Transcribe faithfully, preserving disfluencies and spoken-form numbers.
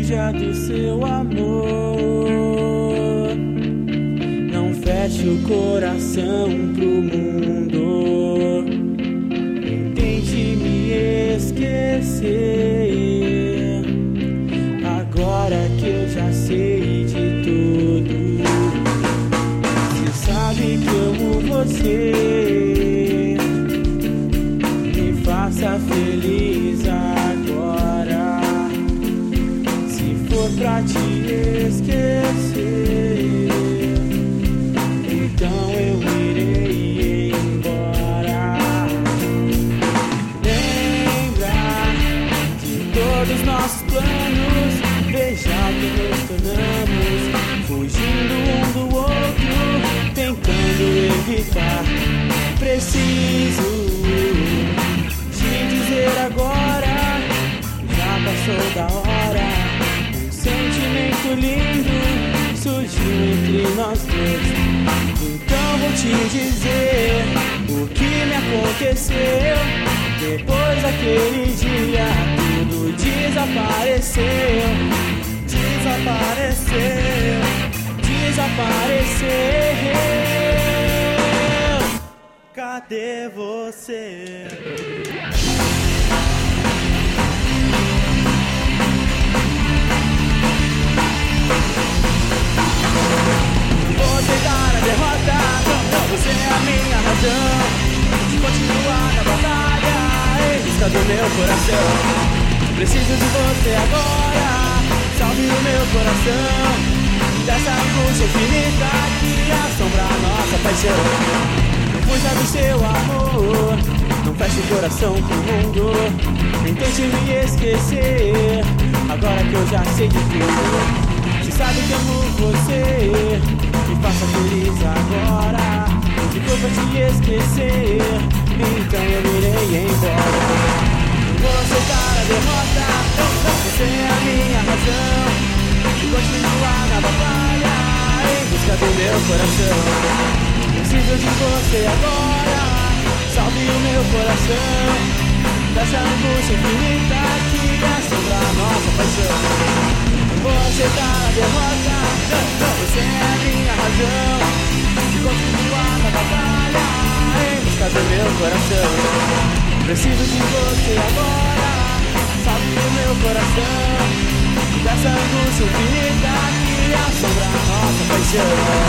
fuja do seu amor. Não feche o coração pro mundo. Tente me esquecer. Agora que eu já sei de tudo. Você sabe que eu amo você. Me faça feliz agora. Se for pra te esquecer, então eu irei embora. Lembra de todos os nossos planos. Veja que nos tornamos, fugindo um do outro, tentando evitar. Preciso te dizer agora, já passou da hora. Um sentimento lindo surgiu entre nós dois. Então vou te dizer o que me aconteceu. Depois daquele dia tudo desapareceu. Desapareceu, desapareceu. Cadê você? Vou aceitar a derrota. Você é a minha razão de continuar na batalha em busca do meu coração. Preciso de você agora. Salve o meu coração dessa angústia infinita que assombra a nossa paixão. Não fuja do seu amor, não feche o coração pro mundo. Nem tente me esquecer, agora que eu já sei de tudo. Você sabe que amo você, me faça feliz agora. Se for pra te esquecer, então eu irei embora. Vou aceitar a derrota. Você é a minha razão de continuar na batalha em busca do meu coração. Preciso de você agora. Salve o meu coração dessa angústia infinita que assombra a nossa paixão. Vou aceitar a derrota. Você é a minha razão de continuar na batalha em busca do meu coração. Preciso de você agora. Salve o meu coração dessa angústia infinita que assombra a nossa paixão.